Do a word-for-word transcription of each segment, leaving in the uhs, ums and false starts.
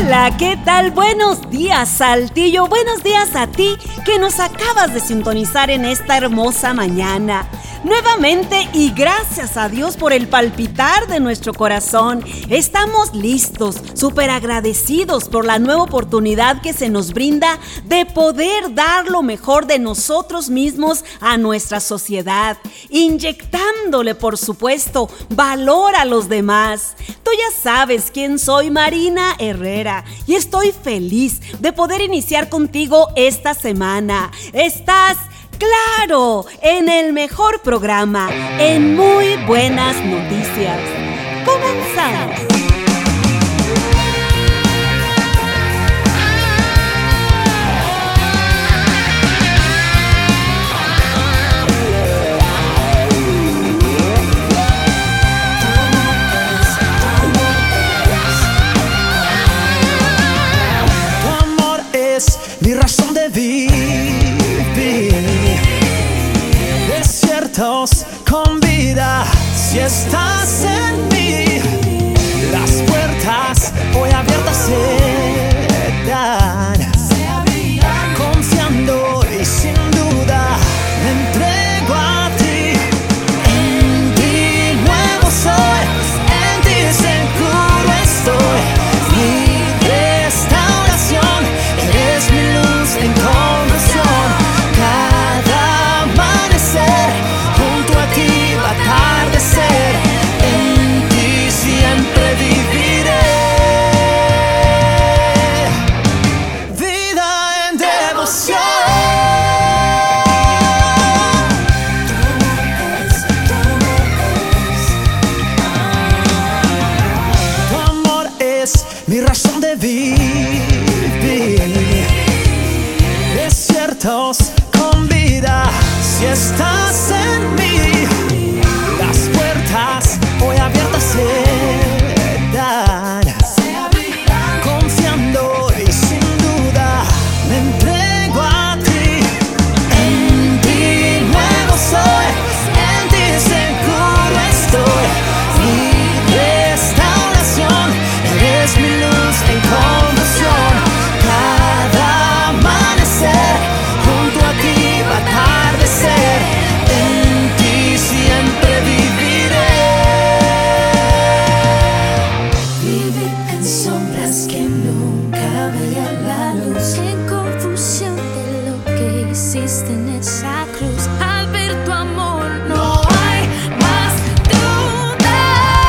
Hola, ¿qué tal? Buenos días, Saltillo. Buenos días a ti que nos acabas de sintonizar en esta hermosa mañana. Nuevamente y gracias a Dios por el palpitar de nuestro corazón. Estamos listos, súper agradecidos por la nueva oportunidad que se nos brinda de poder dar lo mejor de nosotros mismos a nuestra sociedad, inyectándole, por supuesto, valor a los demás. Tú ya sabes quién soy, Marina Herrera, y estoy feliz de poder iniciar contigo esta semana. Estás claro, en el mejor programa, en Muy Buenas Noticias. Comenzamos. Tu amor es mi razón de vivir. Desiertos con vida, si estás en mí, las puertas hoy abiertas se dan. Confiando y sin duda me entrego a ti. En ti nuevo soy, en ti seguro estoy. Mi restauración, eres mi luz en conversión. Cada amanecer junto a ti va a atardecer. En ti siempre viviré. Vida en devoción. Tu amor es mi razón de vivir. Desiertos con vida, si estás en mí, las puertas hoy abiertas se dan. Confiando y sin duda me entrego a ti. En ti nuevo soy, en ti seguro estoy. Mi restauración, eres mi luz en conversión. Cada amanecer junto a ti va a atardecer. En ti siempre viviré. Vivir en sombras que nunca veía la luz, en confusión de lo que hiciste en esa cruz. Al ver tu amor no hay más duda.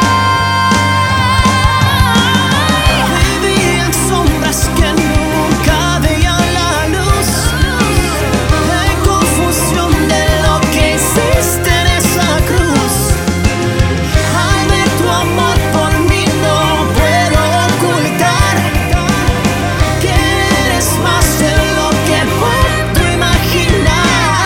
Viví en sombras que nunca veían la luz, en confusión de lo que hiciste en esa cruz. Al ver tu amor por mí no puedo ocultar que eres más de lo que puedo imaginar.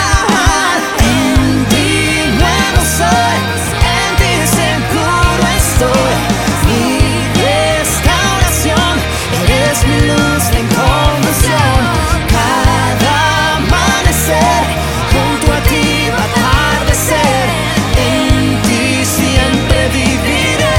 En ti nuevo soy, en ti seguro estoy. Mi restauración, eres mi luz en conversión. Cada amanecer junto a ti va a atardecer. En ti siempre viviré.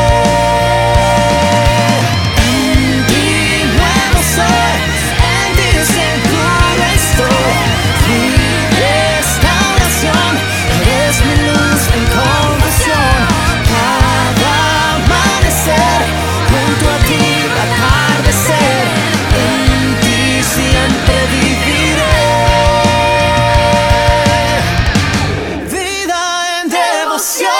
En ti nuevo soy, en ti seguro estoy. Mi restauración, eres mi luz en conversión. Cada amanecer junto a ti va a atardecer. En ti siempre viviré. Vida en devoción.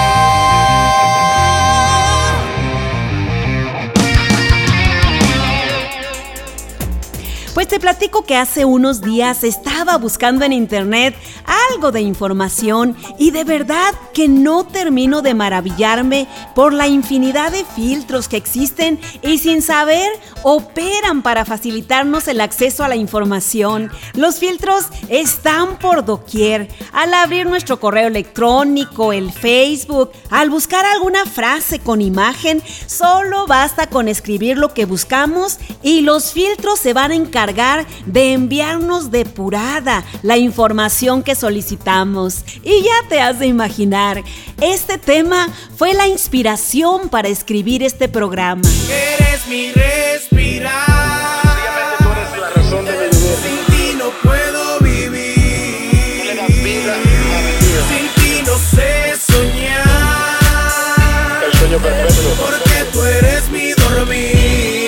Pues te platico que hace unos días estaba buscando en internet algo de información y de verdad que no termino de maravillarme por la infinidad de filtros que existen y sin saber operan para facilitarnos el acceso a la información. Los filtros están por doquier. Al abrir nuestro correo electrónico, el Facebook, al buscar alguna frase con imagen, solo basta con escribir lo que buscamos y los filtros se van a encargar de enviarnos depurada la información que solicitamos. Y ya te has de imaginar, este tema fue la inspiración para escribir este programa. Eres mi respiración. respirar. Sencillamente tú eres la razón de mi vivir. Sin ti no puedo vivir. Tú le das vida a mi vida. Sin ti no sé soñar. El sueño perfecto. Porque tú eres mi dormir.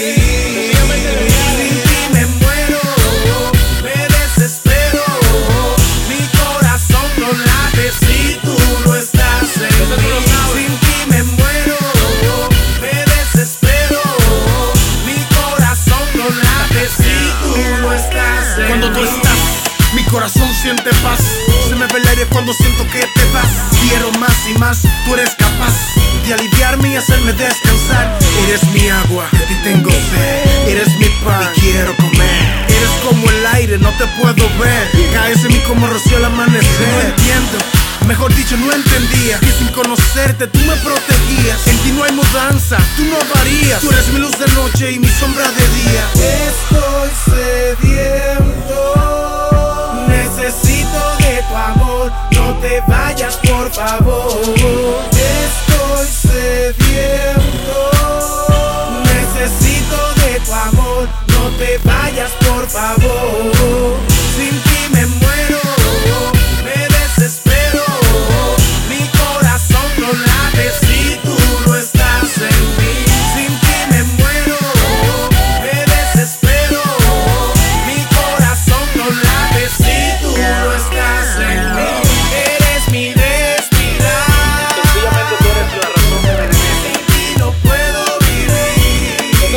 Sin ti me muero, me desespero. Mi corazón no late si tú no estás en mí. Sin ti me muero, me desespero. Mi corazón no late si tú no estás en mí. Cuando tú estás, mi corazón siente paz. Se me ve el aire cuando siento que te vas. Quiero más y más, tú eres capaz de aliviarme y hacerme descansar. Eres mi agua, de ti tengo sed. Eres mi pan y quiero comer. Eres como el aire, no te puedo ver. Caes en mí como rocío al amanecer. No entiendo, mejor dicho no entendía, que sin conocerte tú me protegías. En ti no hay mudanza, tú no varías. Tú eres mi luz de noche y mi sombra de día. Estoy sediento, necesito de tu amor, no te vayas por favor. Estoy sediento, necesito de tu amor, no te vayas por favor. Sin ti me muero, me desespero. Mi corazón no late si tú no estás en mí. Sin ti me muero, me desespero. Mi corazón no late si tú no estás en mí. Eres mi respirar. Sencillamente tú eres la razón de mi vivir. Sin ti no puedo vivir.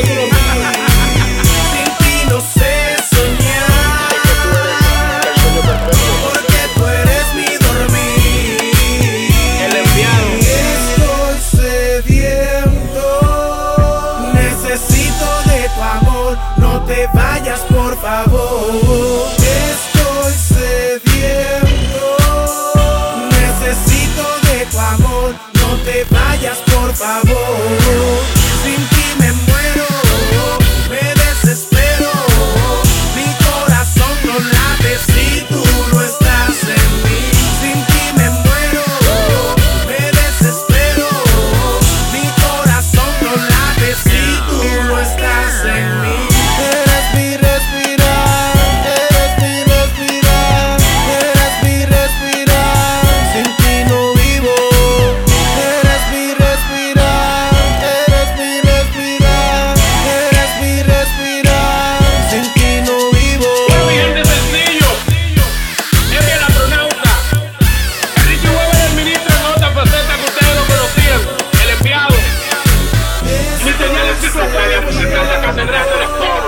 Sin ti no sé soñar. El sueño perfecto. Porque tú eres mi dormir. El enviado. Estoy sediento, necesito de tu amor, no te vayas por favor. Estoy sediento, necesito de tu amor, no te vayas por favor. Sin ti me muero, me desespero. Mi corazón no late si tú no estás en mí. Sin ti me muero, me desespero. Mi corazón no late si tú no estás en mí. Eres mi respirar, eres mi respirar, eres mi respirar. Sin ti no vivo. Eres mi respirar, eres mi respirar, eres mi respirar. Sin ti no vivo. Bueno, mi gente, sencillo. Es el astronauta. Enrique Weber, el ministro en otra faceta que ustedes lo conocían. El enviado. Mi señal enciclopedia musical, la catedral del coro.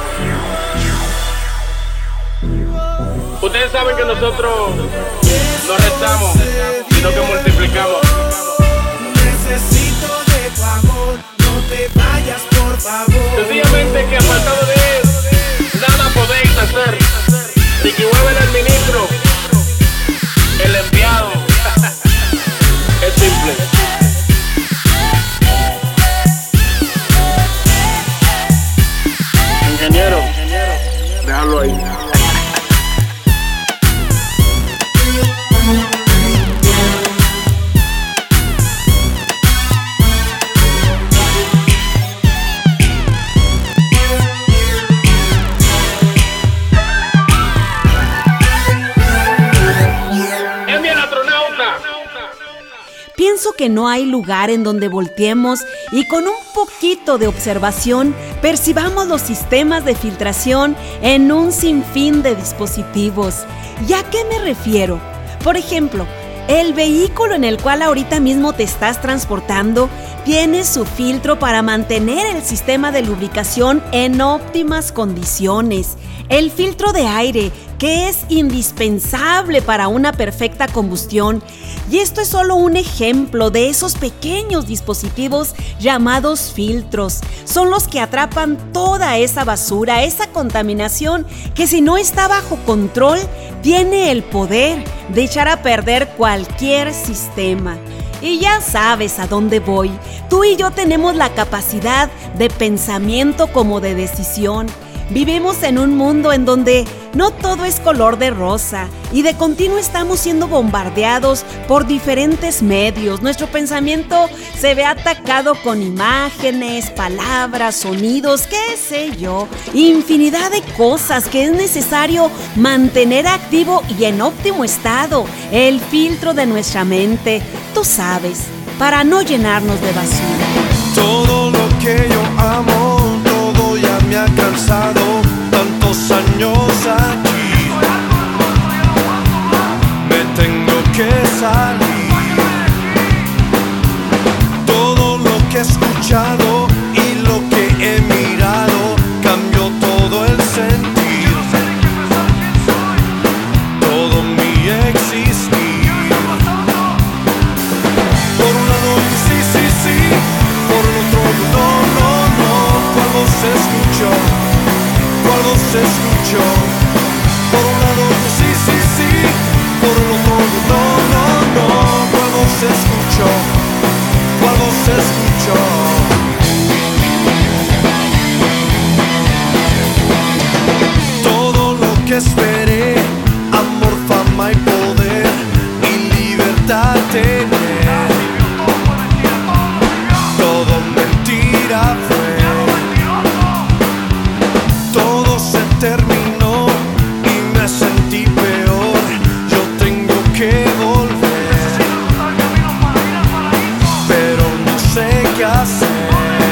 Ustedes saben que nosotros no restamos, sino que multiplicamos. Necesito de tu amor, no te vayas por favor. Sencillamente que apartado de él, nada podéis hacer. Ricky Weber, el ministro, el enviado. Es simple. Ingeniero, déjalo ahí. Pienso que no hay lugar en donde volteemos y con un poquito de observación percibamos los sistemas de filtración en un sinfín de dispositivos. ¿Y a qué me refiero? Por ejemplo, el vehículo en el cual ahorita mismo te estás transportando tiene su filtro para mantener el sistema de lubricación en óptimas condiciones. El filtro de aire, que es indispensable para una perfecta combustión. Y esto es solo un ejemplo de esos pequeños dispositivos llamados filtros. Son los que atrapan toda esa basura, esa contaminación que, si no está bajo control, tiene el poder de echar a perder cualquier sistema. Y ya sabes a dónde voy. Tú y yo tenemos la capacidad de pensamiento como de decisión. Vivimos en un mundo en donde no todo es color de rosa y de continuo estamos siendo bombardeados por diferentes medios. Nuestro pensamiento se ve atacado con imágenes, palabras, sonidos, qué sé yo, infinidad de cosas que es necesario mantener activo y en óptimo estado el filtro de nuestra mente, tú sabes, para no llenarnos de basura. Todo lo que yo amo, todo ya me ha cansado, tantos años aquí, me tengo que salir. Todo lo que he escuchado y lo que he mirado cambió todo el sentir, todo mi existir. Por un lado sí, sí, sí, por el otro no, no, no. ¿Cuál voz se escuchó? ¿Cuál voz se escuchó? Por un lado sí, sí, sí, por el otro no, no, no. ¿Cuál voz se escuchó? ¿Cuál voz se escuchó? Todo lo que esperé, amor, fama y poder y libertad tener, todo mentira fue. Todo se terminó y me sentí peor. Yo tengo que volver, pero no sé qué hacer.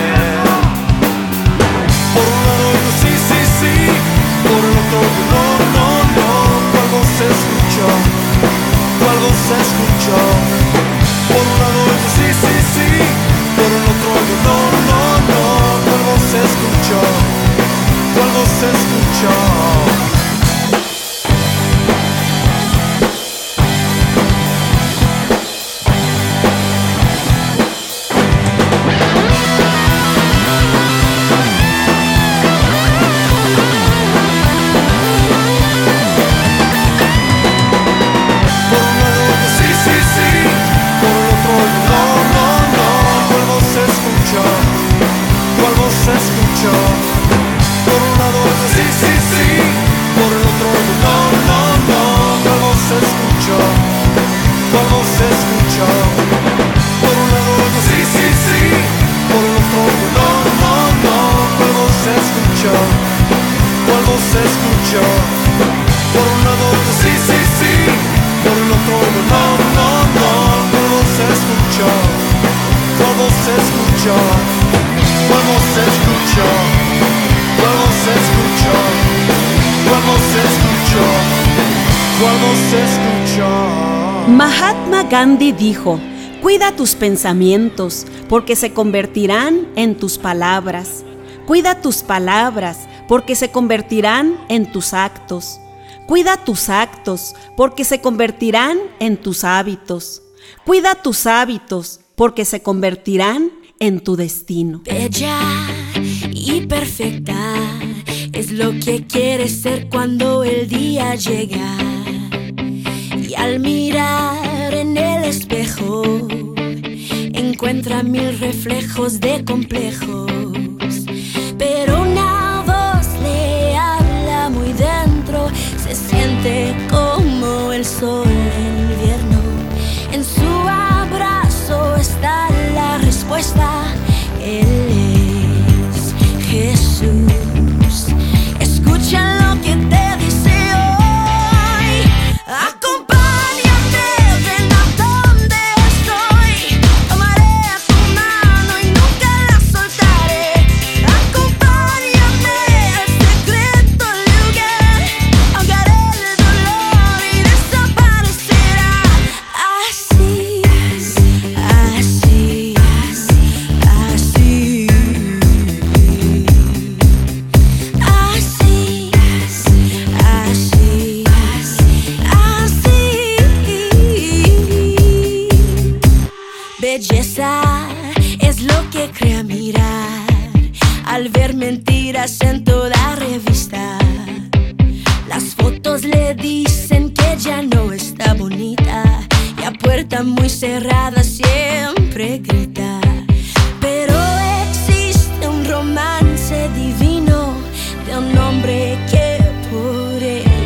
Por un lado digo sí, sí, sí, por el otro no, no, no. ¿Cuál voz se escuchó? ¿Cuál voz se escuchó? Por un lado digo sí, sí, sí, por el otro digo no, no, no. ¿Cuál voz se escuchó? ¿Cuál voz se escuchó? Por un lado digo sí, sí, sí, por el otro digo no, no, no. ¿Cuál voz se escuchó? ¿Cuál voz se escuchó? Por un lado digo sí, sí, sí, por el otro digo no, no, no. ¿Cuál voz se escuchó? ¿Cuál voz se escuchó? Por un lado digo sí, sí, sí, por el otro digo no, no, no. ¿Cuál voz se escuchó? ¿Cuál voz se escuchó? Por un lado digo sí, sí, sí, por el otro digo no, no, no. ¿Cuál voz se escuchó? ¿Cuál voz se escuchó? ¿Cuál voz se escuchó? ¿Cuál voz se escuchó? ¿Cuál voz se escuchó? ¿Cuál voz se escuchó? Mahatma Gandhi dijo: cuida tus pensamientos, porque se convertirán en tus palabras. Cuida tus palabras, porque se convertirán en tus actos. Cuida tus actos, porque se convertirán en tus hábitos. Cuida tus hábitos, porque se convertirán en tu destino. Bella y perfecta es lo que quieres ser cuando el día llega. Y al mirar en el espejo encuentra mil reflejos de complejos, pero una voz le habla muy dentro. Se siente como el sol en invierno. En su abrazo está la respuesta. Él es Jesús. Escucha lo que te dice hoy. Acompáñame, ven a donde estoy. Tomaré tu mano y nunca la soltaré. Acompáñame al secreto lugar. Ahogaré el dolor y desaparecerá. Así, así, así, así, así, así. Belleza es lo que crea mirar al ver mentiras en toda revista. Las fotos le dicen que ya no está bonita y a puerta muy cerrada siempre grita. Pero romance divino de un hombre que por él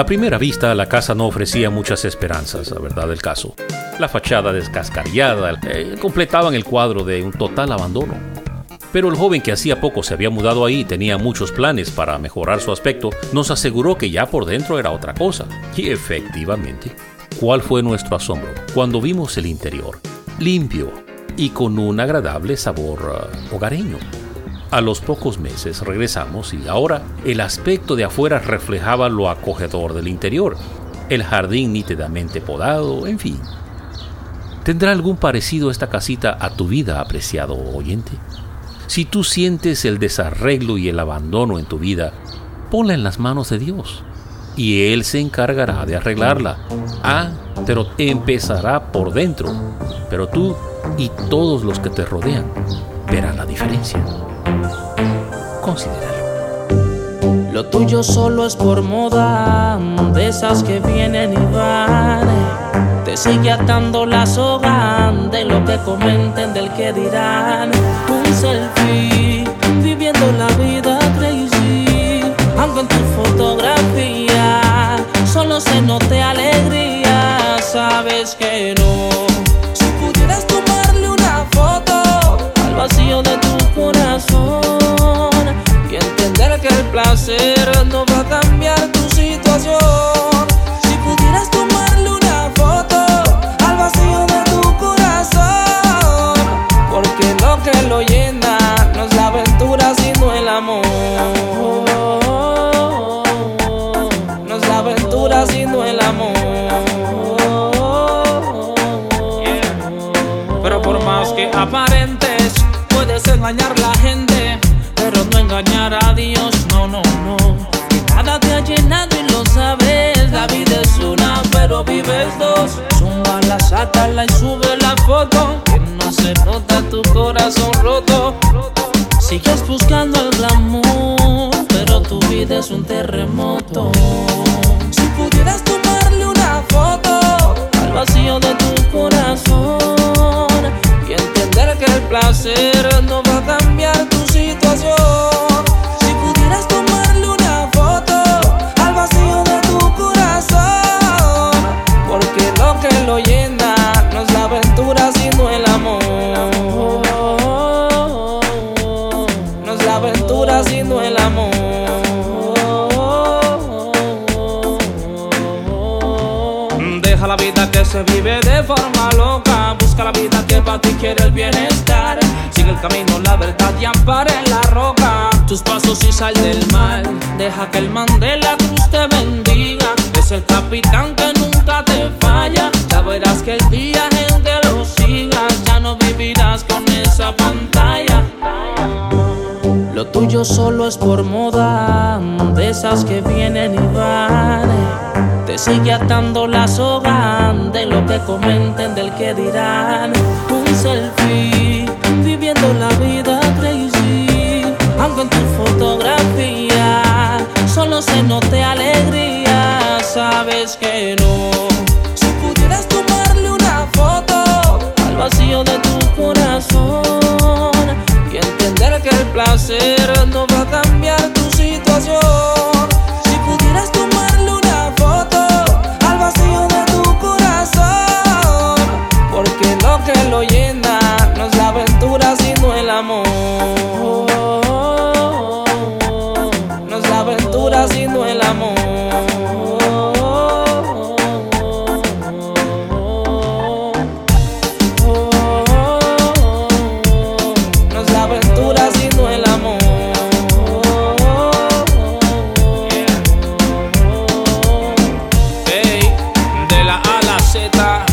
A primera vista, la casa no ofrecía muchas esperanzas, la verdad del caso. La fachada descascarillada eh, completaban el cuadro de un total abandono. Pero el joven que hacía poco se había mudado ahí y tenía muchos planes para mejorar su aspecto, nos aseguró que ya por dentro era otra cosa. Y efectivamente, ¿cuál fue nuestro asombro cuando vimos el interior? Limpio y con un agradable sabor uh, hogareño. A los pocos meses regresamos y ahora el aspecto de afuera reflejaba lo acogedor del interior. El jardín nítidamente podado, en fin. ¿Tendrá algún parecido esta casita a tu vida, apreciado oyente? Si tú sientes el desarreglo y el abandono en tu vida, ponla en las manos de Dios y Él se encargará de arreglarla. Ah, pero empezará por dentro, pero tú y todos los que te rodean verán la diferencia. Considéralo. Lo tuyo solo es por moda, de esas que vienen y van. Te sigue atando la soga de lo que comenten, del que dirán. Un selfie, viviendo la vida crazy, aunque en tu fotografía solo se note alegría. Sabes que no. Si pudieras tomarle una foto al vacío de tu corazón y entender que el placer no va a cambiar tu situación. Si pudieras tomarle una foto al vacío de tu corazón, porque lo que lo llena no es la aventura sino el amor. No es la aventura sino el amor. Pero por más que aparentes, puedes engañar la gente, pero no engañar a Dios, no, no, no. Que nada te ha llenado y lo sabes. La vida es una, pero vives dos. Zúmbala, sácala y sube la foto, que no se nota tu corazón roto. Sigues buscando el glamour, pero tu vida es un terremoto. Si pudieras tomarle una foto al vacío de tu corazón y entender que el placer no va a cambiar tu situación. Si pudieras tomarle una foto al vacío de tu corazón, porque lo que lo llena no es la aventura sino el amor. No es la aventura sino el amor. Deja la vida que se vive de forma loca, busca la vida que para ti quiere el bienestar. Sigue el camino, la verdad y ampara en la roca tus pasos y sal del mal. Deja que el man de la cruz te bendiga, es el capitán que nunca te falla. Ya verás que el día en que lo sigas ya no vivirás con esa pantalla. Lo tuyo solo es por moda, de esas que vienen y van. Te sigue atando la soga de lo que comenten, del que dirán. Un selfie, viviendo la vida crazy, aunque en tu fotografía solo se note alegría. Sabes que no. Si pudieras tomarle una foto al vacío de tu corazón y entender que el placer no va a cambiar tu situación. Si pudieras tomarle una foto al vacío de tu corazón, porque lo que lo llena no es la aventura sino el amor. No es la aventura sino el amor. No es la aventura sino el amor. Hey, de la A a la Z,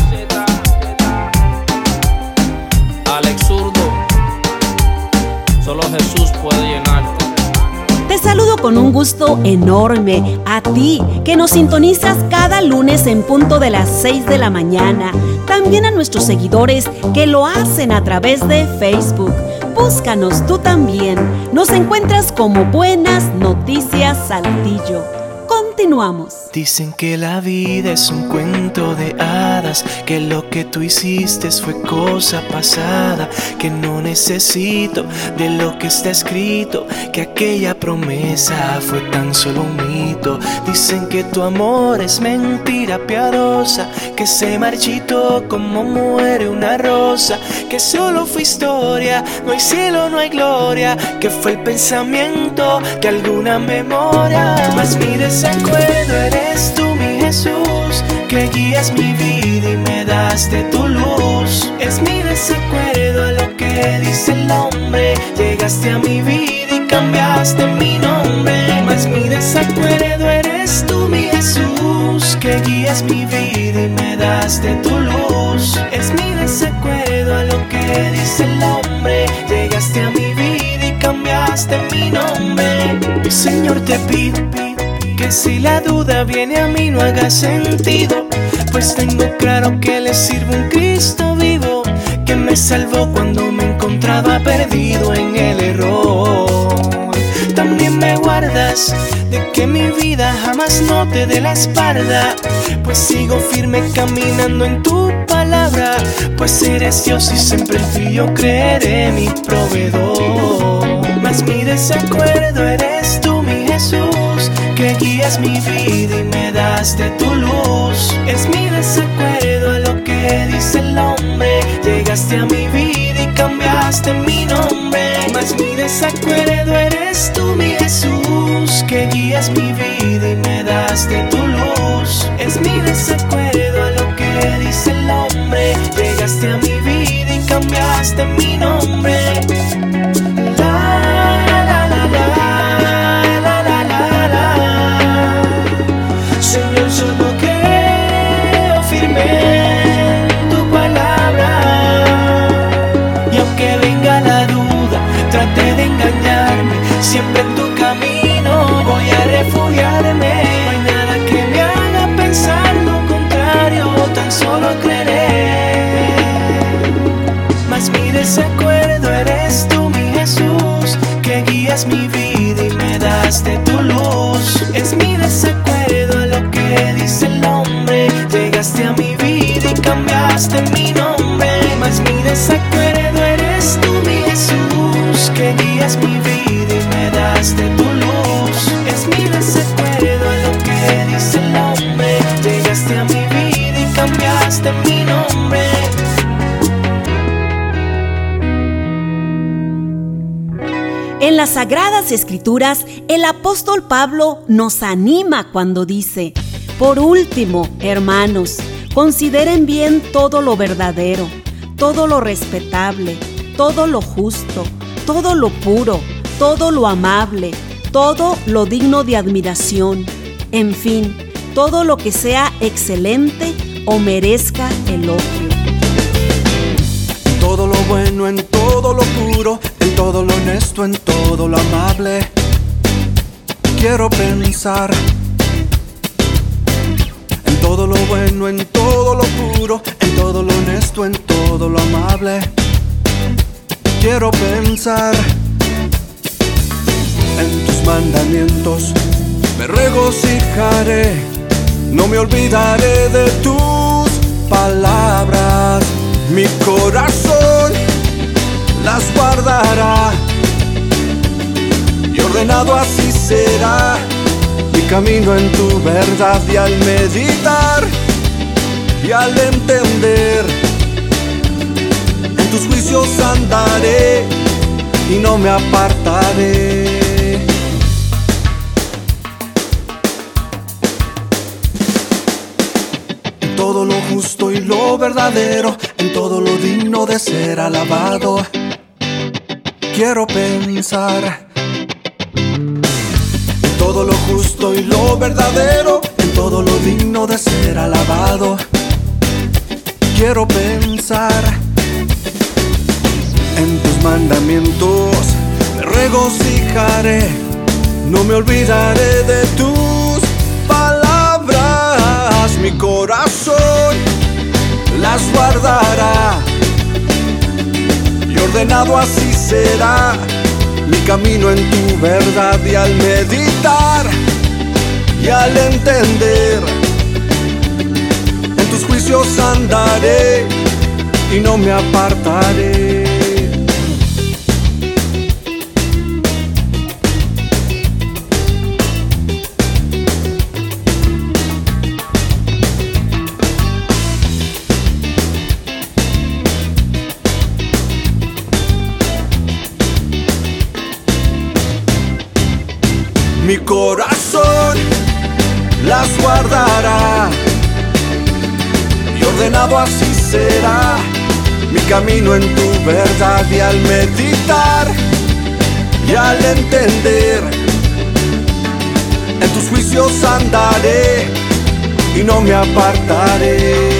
Alex Zurdo, solo Jesús puede llenarte. Te saludo con un gusto enorme a ti que nos sintonizas cada lunes en punto de las seis de la mañana. También a nuestros seguidores que lo hacen a través de Facebook. Búscanos tú también. Nos encuentras como Buenas Noticias Saltillo. Contigo Continuamos. Dicen que la vida es un cuento de hadas, que lo que tú hiciste fue cosa pasada, que no necesito de lo que está escrito, que aquella promesa fue tan solo un mito. Dicen que tu amor es mentira piadosa, que se marchitó como muere una rosa, que solo fue historia, no hay cielo, no hay gloria, que fue el pensamiento de alguna memoria. Mas mi desacuerdo eres tú, mi Jesús, que guías mi vida y me das de tu luz. Es mi desacuerdo a lo que dice el hombre, llegaste a mi vida y cambiaste mi nombre. Mas mi desacuerdo eres tú, mi Jesús, que guías mi vida y me das de tu luz. Es mi desacuerdo a lo que dice el hombre, llegaste a mi vida y cambiaste mi nombre. Señor, te pido que si la duda viene a mí no haga sentido, pues tengo claro que le sirve un Cristo vivo, que me salvó cuando me encontraba perdido en el error. También me guardas de que mi vida jamás no te dé la espalda, pues sigo firme caminando en tu palabra, pues eres Dios y siempre en ti yo creeré, mi proveedor. Mas mi desacuerdo eres tú, mi Jesús, que guías mi vida y me das de tu luz. Es mi desacuerdo a lo que dice el hombre, llegaste a mi vida y cambiaste mi nombre. Mas mi desacuerdo eres tú, mi Jesús, que guías mi vida y me das de tu luz. Es mi desacuerdo a lo que dice el hombre, llegaste a mi vida y cambiaste mi nombre. Solo creo firme en tu palabra, y aunque venga la duda, trate de engañarme, siempre en tu camino voy a refugiarme. No hay nada que me haga pensar lo contrario, tan solo creeré. Mas mi desacuerdo eres tú, mi Jesús, que guías mi vida y me das de tu luz. Es mi desacuerdo a lo que dice el hombre, llegaste a mi vida y cambiaste mi nombre. Mas mi desacuerdo eres tú, mi Jesús, que guías mi vida y me das de tu luz. Es mi desacuerdo a lo que dice el hombre, llegaste a mi vida y cambiaste mi nombre. En las Sagradas Escrituras, el apóstol Pablo nos anima cuando dice: por último, hermanos, consideren bien todo lo verdadero, todo lo respetable, todo lo justo, todo lo puro, todo lo amable, todo lo digno de admiración, en fin, todo lo que sea excelente o merezca elogio. Todo lo bueno, en todo lo puro, en todo lo honesto, en todo lo amable, quiero pensar. En todo lo bueno, en todo lo puro, en todo lo honesto, en todo lo amable, quiero pensar. En tus mandamientos me regocijaré, no me olvidaré de tus palabras. Mi corazón las guardará, y ordenado así será mi camino en tu verdad. Y al meditar y al entender, en tus juicios andaré y no me apartaré. En todo lo justo y lo verdadero, en todo lo digno de ser alabado, quiero pensar. En todo lo justo y lo verdadero, en todo lo digno de ser alabado, quiero pensar. En tus mandamientos me regocijaré, no me olvidaré de tus palabras. Mi corazón las guardará, y ordenado así será mi camino en tu verdad. Y al meditar y al entender, en tus juicios andaré y no me apartaré. Mi corazón las guardará y ordenado así será mi camino en tu verdad, y al meditar y al entender, en tus juicios andaré y no me apartaré.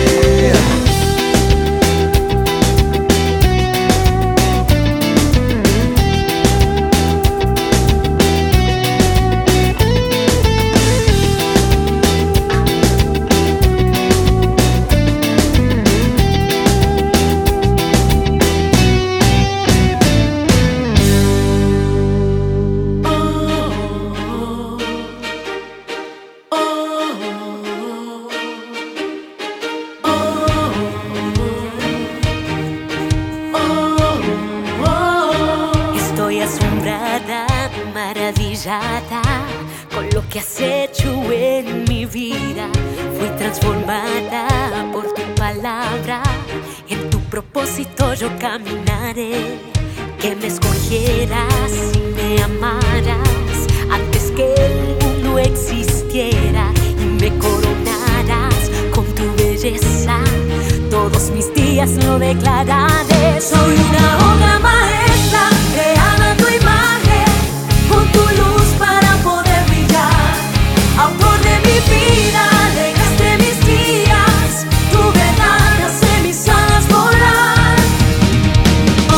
Con lo que has hecho en mi vida, fui transformada por tu palabra. En tu propósito yo caminaré. Que me escogieras y me amaras antes que el mundo existiera, y me coronaras con tu belleza. Todos mis días lo declararé. Soy una obra maestra creada a tu imagen, con tu luz para poder brillar. Autor de mi vida, alegraste mis días. Tu verdad hace mis alas volar. Oh,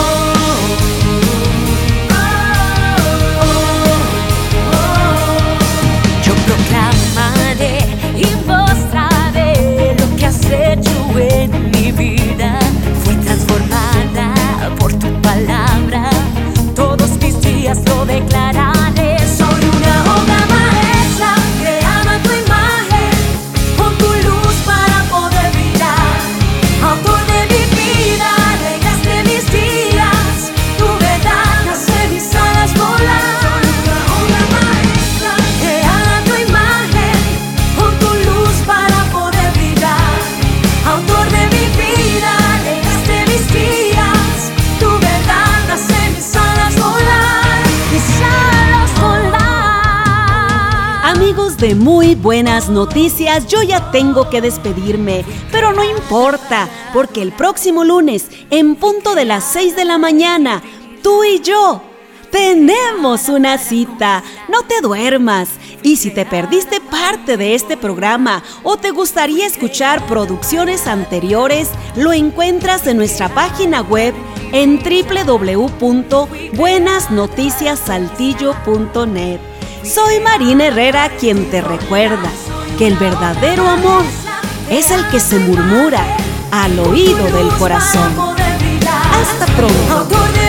oh, oh, oh, oh. Yo proclamaré y mostraré lo que has hecho en mi vida. Fui transformada por tu palabra. Todos mis días lo declararé. Soy una obra maestra creada a tu imagen, con tu luz para poder brillar. Autor de mi vida, alegraste mis días. Tu verdad hace mis alas volar. Una obra maestra creada a tu imagen, con tu luz para poder brillar. Autor de mi vida, alegraste mis días. Tu verdad hace mis alas volar, mis alas volar. Amigos de Muy Buenas Noticias, yo ya tengo que despedirme, pero no importa, porque el próximo lunes, en punto de las seis de la mañana, tú y yo tenemos una cita. No te duermas. Y si te perdiste parte de este programa o te gustaría escuchar producciones anteriores, lo encuentras en nuestra página web en doble u doble u doble u punto buenas noticias saltillo punto net. Soy Marina Herrera, quien te recuerda que el verdadero amor es el que se murmura al oído del corazón. Hasta pronto.